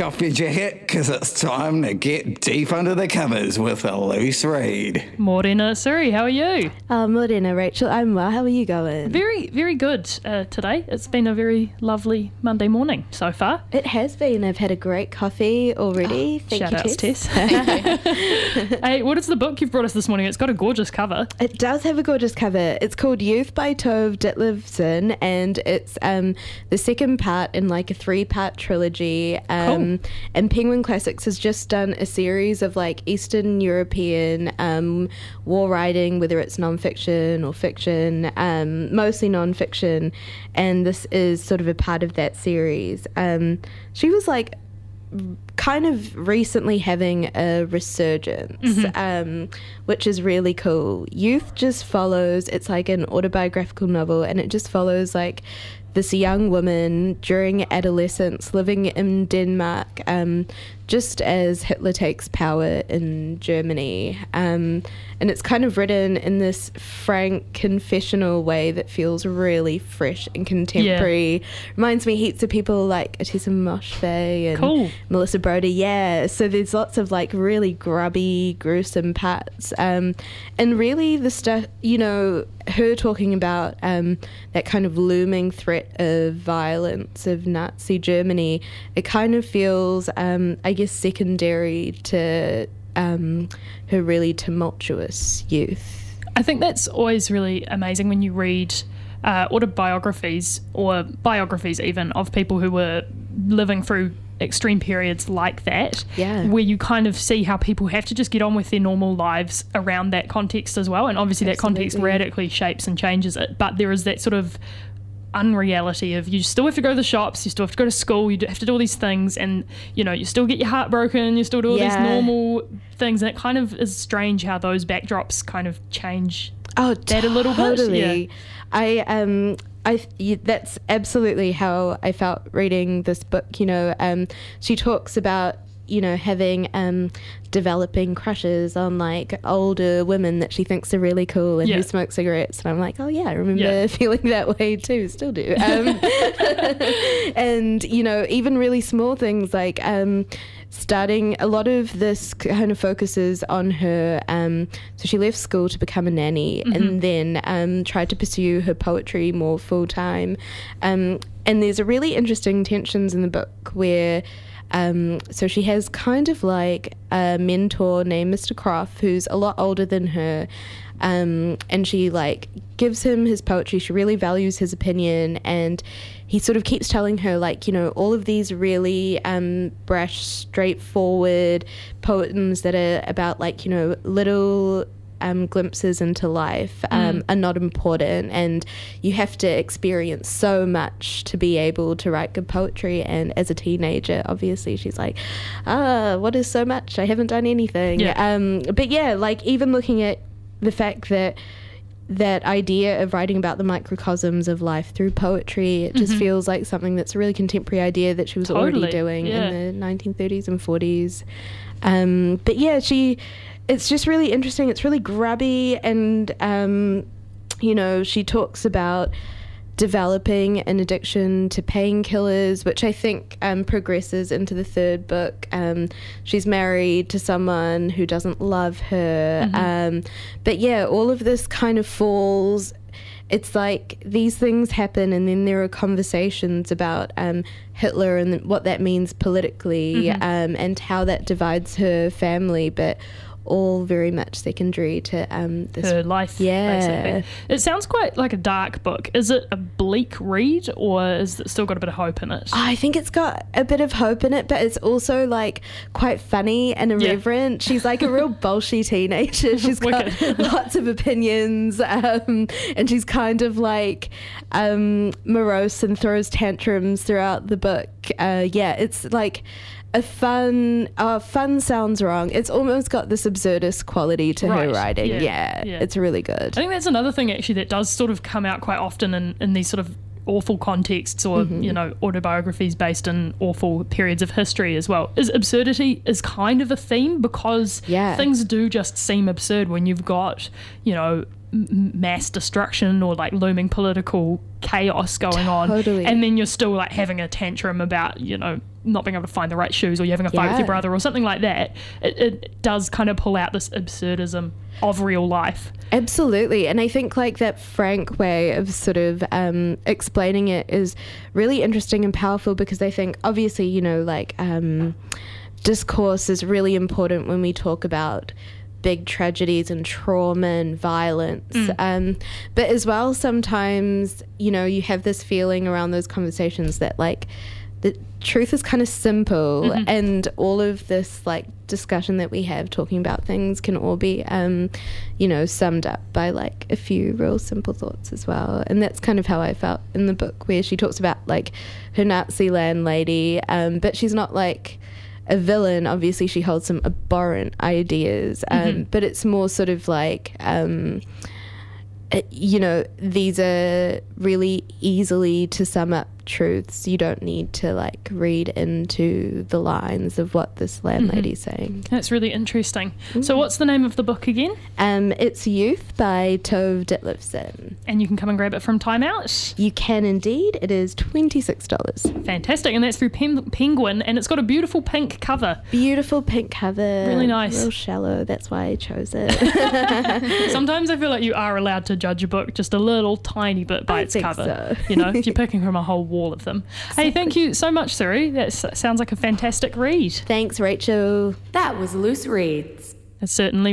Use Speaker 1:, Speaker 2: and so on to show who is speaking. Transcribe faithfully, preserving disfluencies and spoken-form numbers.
Speaker 1: off your jacket because it's time to get deep under the covers with a loose read.
Speaker 2: Morena Suri, how are you?
Speaker 3: Uh, Morena, Rachel, I'm well. How are you going?
Speaker 2: Very, very good uh, today. It's been a very lovely Monday morning so far.
Speaker 3: It has been. I've had a great coffee already.
Speaker 2: Oh,
Speaker 3: Thank
Speaker 2: shout
Speaker 3: you,
Speaker 2: outs,
Speaker 3: Tess.
Speaker 2: Tess. Hey, what is the book you've brought us this morning? It's got a gorgeous cover.
Speaker 3: It does have a gorgeous cover. It's called Youth by Tove Ditlevsen, and it's um, the second part in like a three-part trilogy. Um,
Speaker 2: Cool.
Speaker 3: And Penguin Classics has just done a series of like Eastern European um, war writing, whether it's non-fiction or fiction, um, mostly non-fiction, and this is sort of a part of that series. Um, she was like kind of recently having a resurgence, mm-hmm. um, which is really cool. Youth just follows, it's like an autobiographical novel, and it just follows like this young woman during adolescence living in Denmark, um, just as Hitler takes power in Germany. Um, and it's kind of written in this frank, confessional way that feels really fresh and contemporary. Yeah. Reminds me heaps of people like Atessa Moshfegh and
Speaker 2: cool.
Speaker 3: Melissa Broder. Yeah, so there's lots of like really grubby, gruesome parts. Um, and really the stuff, you know, her talking about um, that kind of looming threat of violence of Nazi Germany, it kind of feels, um, I guess, secondary to um, her really tumultuous youth.
Speaker 2: I think that's always really amazing when you read uh, autobiographies or biographies even of people who were living through extreme periods like that,
Speaker 3: yeah.
Speaker 2: where you kind of see how people have to just get on with their normal lives around that context as well. And obviously Absolutely. That context radically shapes and changes it, but there is that sort of unreality of you still have to go to the shops, you still have to go to school, you have to do all these things, and you know you still get your heart broken, you still do all yeah. these normal things, and it kind of is strange how those backdrops kind of change
Speaker 3: oh
Speaker 2: that
Speaker 3: totally.
Speaker 2: a little bit.
Speaker 3: Yeah. I um I that's absolutely how I felt reading this book. You know, um, she talks about you know having um developing crushes on like older women that she thinks are really cool and
Speaker 2: yeah.
Speaker 3: who smoke cigarettes, and I'm like, oh yeah, I remember
Speaker 2: yeah.
Speaker 3: feeling that way too, still do. Um, and you know, even really small things like um starting, a lot of this kind of focuses on her, um, so she left school to become a nanny, mm-hmm. and then um, tried to pursue her poetry more full-time. Um, and there's a really interesting tensions in the book where, um, so she has kind of like a mentor named Mister Croft, who's a lot older than her, um, and she like gives him his poetry, she really values his opinion, and he sort of keeps telling her, like, you know, all of these really um, brash, straightforward poems that are about, like, you know, little um, glimpses into life um, mm. are not important, and you have to experience so much to be able to write good poetry. And as a teenager, obviously, she's like, ah, what is so much? I haven't done anything.
Speaker 2: Yeah.
Speaker 3: Um, but yeah, like, even looking at the fact that that idea of writing about the microcosms of life through poetry, it just mm-hmm. feels like something that's a really contemporary idea that she was
Speaker 2: totally.
Speaker 3: already doing
Speaker 2: yeah.
Speaker 3: in the nineteen thirties and forties. Um, but yeah, she, it's just really interesting. It's really grubby, and um, you know, she talks about developing an addiction to painkillers, which I think um, progresses into the third book. Um, she's married to someone who doesn't love her. Mm-hmm. Um, but yeah, all of this kind of falls. It's like these things happen, and then there are conversations about um, Hitler and what that means politically, mm-hmm. um, and how that divides her family, but all very much secondary to um, this
Speaker 2: her life.
Speaker 3: Yeah,
Speaker 2: basically. It sounds quite like a dark book. Is it a bleak read, or is it still got a bit of hope in it?
Speaker 3: I think it's got a bit of hope in it, but it's also like quite funny and irreverent. Yeah. She's like a real bolshy teenager. She's got lots of opinions, um, and she's kind of like um, morose and throws tantrums throughout the book. Uh, yeah, it's like a fun, uh, fun sounds wrong. It's almost got this absurdist quality to
Speaker 2: right.
Speaker 3: her writing.
Speaker 2: Yeah.
Speaker 3: Yeah,
Speaker 2: yeah,
Speaker 3: it's really good.
Speaker 2: I think that's another thing actually that does sort of come out quite often in, in these sort of awful contexts, or mm-hmm. you know, autobiographies based in awful periods of history as well, is absurdity is kind of a theme, because
Speaker 3: yeah.
Speaker 2: things do just seem absurd when you've got, you know, m- mass destruction or like looming political chaos going
Speaker 3: Totally.
Speaker 2: on, and then you're still like having a tantrum about, you know, not being able to find the right shoes, or you're having a fight with
Speaker 3: Yeah.
Speaker 2: your brother or something like that. It, it does kind of pull out this absurdism of real life.
Speaker 3: Absolutely. And I think like that frank way of sort of um, explaining it is really interesting and powerful, because I think obviously, you know, like um, discourse is really important when we talk about big tragedies and trauma and violence.
Speaker 2: Mm.
Speaker 3: Um, but as well, sometimes, you know, you have this feeling around those conversations that like the truth is kind of simple,
Speaker 2: Mm-hmm.
Speaker 3: and all of this like discussion that we have talking about things can all be, um, you know, summed up by like a few real simple thoughts as well. And that's kind of how I felt in the book, where she talks about like her Nazi landlady, um, but she's not like a villain. Obviously she holds some abhorrent ideas, um,
Speaker 2: Mm-hmm.
Speaker 3: but it's more sort of like, um, it- you know, these are really easily to sum up truths. You don't need to like read into the lines of what this landlady's saying.
Speaker 2: That's really interesting. So what's the name of the book again?
Speaker 3: Um, it's Youth by Tove Ditlevsen.
Speaker 2: And you can come and grab it from Time Out.
Speaker 3: You can indeed. It is twenty-six dollars.
Speaker 2: Fantastic. And that's through Pen- Penguin, and it's got a beautiful pink cover.
Speaker 3: Beautiful pink cover.
Speaker 2: Really nice.
Speaker 3: Real shallow. That's why I chose it.
Speaker 2: Sometimes I feel like you are allowed to judge a book just a little tiny bit by
Speaker 3: I
Speaker 2: its
Speaker 3: think
Speaker 2: cover.
Speaker 3: so.
Speaker 2: You know, if you're picking from a whole wall of them. Hey, thank you so much, Suri. That s- sounds like a fantastic read.
Speaker 3: Thanks, Rachel.
Speaker 4: That was Loose Reads.
Speaker 2: It certainly